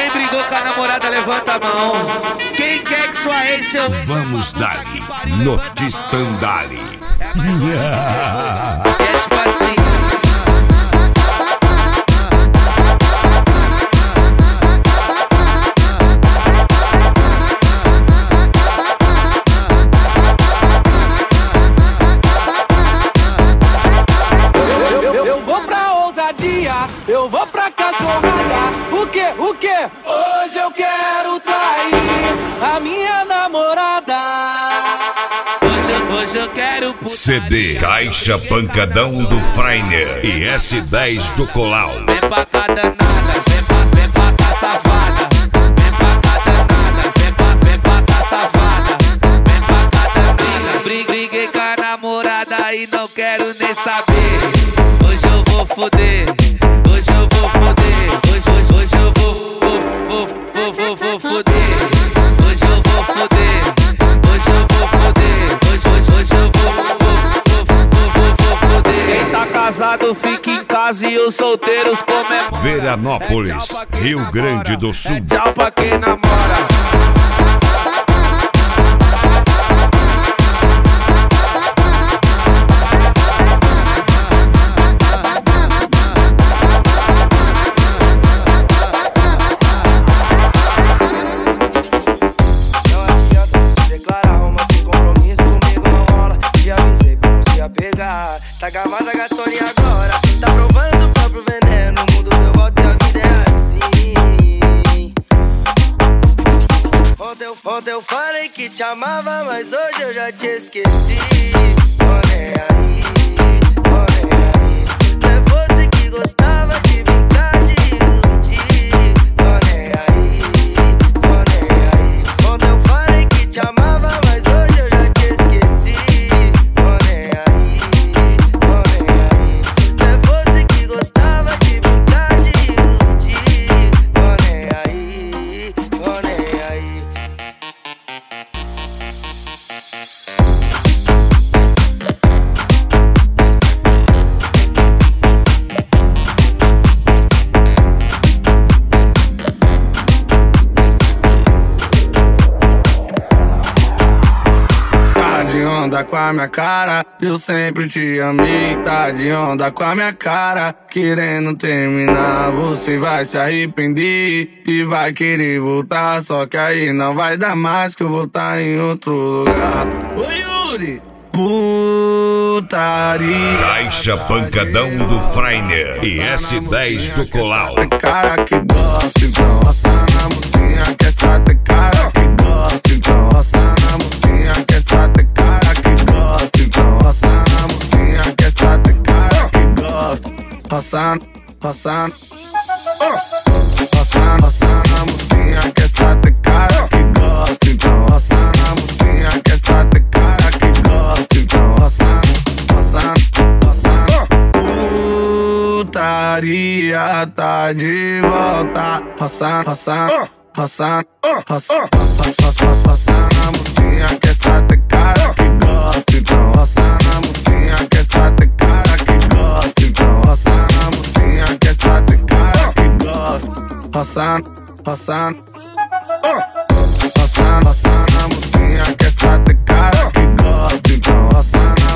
Quem brigou com a namorada, levanta a mão. Quem quer que sua ex seu... Vamos dali, Notistandali. É tipo assim. Eu vou pra ousadia, eu vou pra cachorrada. O quê? Hoje eu quero trair a minha namorada. Hoje eu quero putaria. CD Caixa Pancadão do Freiner e S10 do Colau. Vem pra cá danada, vem pra cá safada. Vem pra cá danada, vem pra cá safada. Vem pra cá danada. Briguei com a namorada e não quero nem saber. Hoje eu vou foder, hoje eu vou foder. Hoje eu vou foder. Hoje eu vou foder, hoje eu vou foder. Hoje eu vou foder. Quem tá casado fica em casa e os solteiros comemoram. Veranópolis, Rio Grande do Sul. Tchau pra quem namora. Tá gravada a gatoninha agora, tá provando do próprio veneno. O mundo deu volta e a vida é assim. Ontem eu falei que te amava, mas hoje eu já te esqueci. Tô nem aí, é você que gostava de brincar, de iludir. Tô nem aí. Ontem eu falei que te amava, mas hoje eu já te esqueci. Tô nem aí. De onda com a minha cara, eu sempre te amei. Tá de onda com a minha cara, querendo terminar. Você vai se arrepender e vai querer voltar. Só que aí não vai dar mais, que eu vou estar em outro lugar. Oi, Yuri! Putaria. Caixa Pancadão do Freiner e S10 do Colau. Tem cara que gosta, então roça na mocinha. Que essa tem cara que gosta, então roça na mocinha. Que essa tem cara que gosta, então roça na mocinha. Que essa tem cara que gosta. Roçando, roçando, roçando na mocinha. Que essa tem cara que gosta, então roça na mocinha. Que essa tem cara que gosta, então roçando, roçando. Putaria tá de volta. Roçando, roçando, roçando na mocinha. Que essa tem cara que gosta, então roçando na mocinha. Que essa tem cara que gosta, então roçando na mocinha. Que essa tem cara que gosta. Roçando, roçando, roçando na mocinha. Que essa tem cara que gosta, então roçando.